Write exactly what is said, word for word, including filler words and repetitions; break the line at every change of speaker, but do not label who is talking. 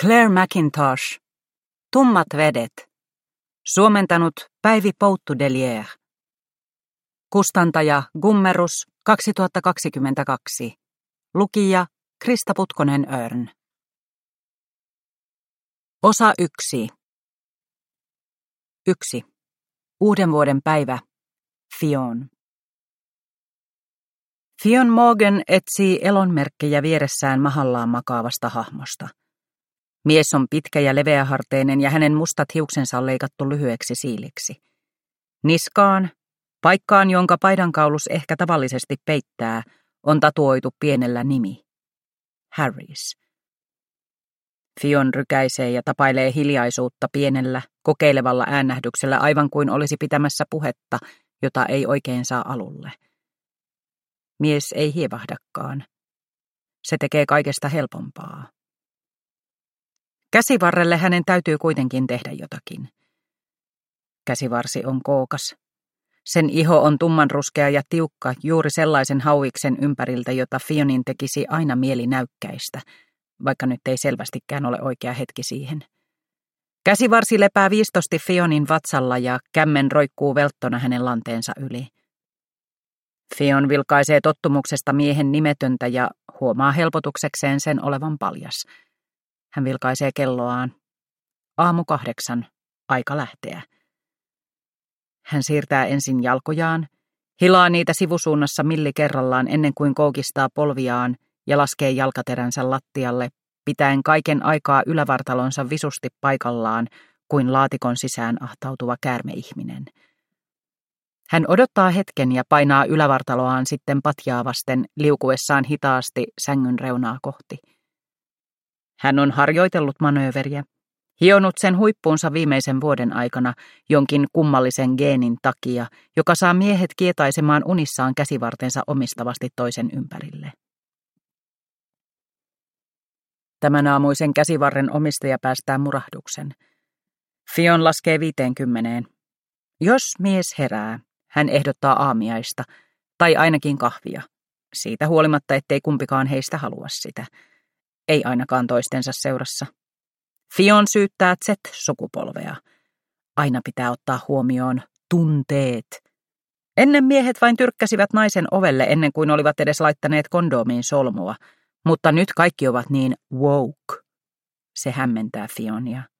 Claire McIntosh. Tummat vedet. Suomentanut Päivi Pouttudelier. Kustantaja Gummerus kaksituhattakaksikymmentäkaksi. Lukija Krista Putkonen-Örn. Osa yksi. Yksi. Uuden vuoden päivä. Fionn. Fionn Morgan etsii elonmerkkejä vieressään mahallaan makaavasta hahmosta. Mies on pitkä ja leveäharteinen ja hänen mustat hiuksensa on leikattu lyhyeksi siiliksi. Niskaan, paikkaan jonka paidankaulus ehkä tavallisesti peittää, on tatuoitu pienellä nimi. Harris. Fionn rykäisee ja tapailee hiljaisuutta pienellä, kokeilevalla äänähdyksellä aivan kuin olisi pitämässä puhetta, jota ei oikein saa alulle. Mies ei hievahdakaan. Se tekee kaikesta helpompaa. Käsivarrelle hänen täytyy kuitenkin tehdä jotakin. Käsivarsi on kookas. Sen iho on tummanruskea ja tiukka juuri sellaisen hauiksen ympäriltä, jota Fionnin tekisi aina mieli näykkäistä, vaikka nyt ei selvästikään ole oikea hetki siihen. Käsivarsi lepää viistosti Fionnin vatsalla ja kämmen roikkuu velttona hänen lanteensa yli. Fionn vilkaisee tottumuksesta miehen nimetöntä ja huomaa helpotuksekseen sen olevan paljas. Hän vilkaisee kelloaan. Aamu kahdeksan. Aika lähteä. Hän siirtää ensin jalkojaan, hilaa niitä sivusuunnassa milli kerrallaan ennen kuin koukistaa polviaan ja laskee jalkateränsä lattialle, pitäen kaiken aikaa ylävartalonsa visusti paikallaan kuin laatikon sisään ahtautuva käärmeihminen. Hän odottaa hetken ja painaa ylävartaloaan sitten patjaa vasten liukuessaan hitaasti sängyn reunaa kohti. Hän on harjoitellut manööveriä, hionut sen huippuunsa viimeisen vuoden aikana jonkin kummallisen geenin takia, joka saa miehet kietaisemaan unissaan käsivartensa omistavasti toisen ympärille. Tämän aamuisen käsivarren omistaja päästää murahduksen. Fionn laskee viiteenkymmeneen. Jos mies herää, hän ehdottaa aamiaista, tai ainakin kahvia, siitä huolimatta ettei kumpikaan heistä halua sitä. Ei ainakaan toistensa seurassa. Fionn syyttää Z-sukupolvea. Aina pitää ottaa huomioon tunteet. Ennen miehet vain tyrkkäsivät naisen ovelle ennen kuin olivat edes laittaneet kondoomiin solmua, mutta nyt kaikki ovat niin woke. Se hämmentää Fionnia.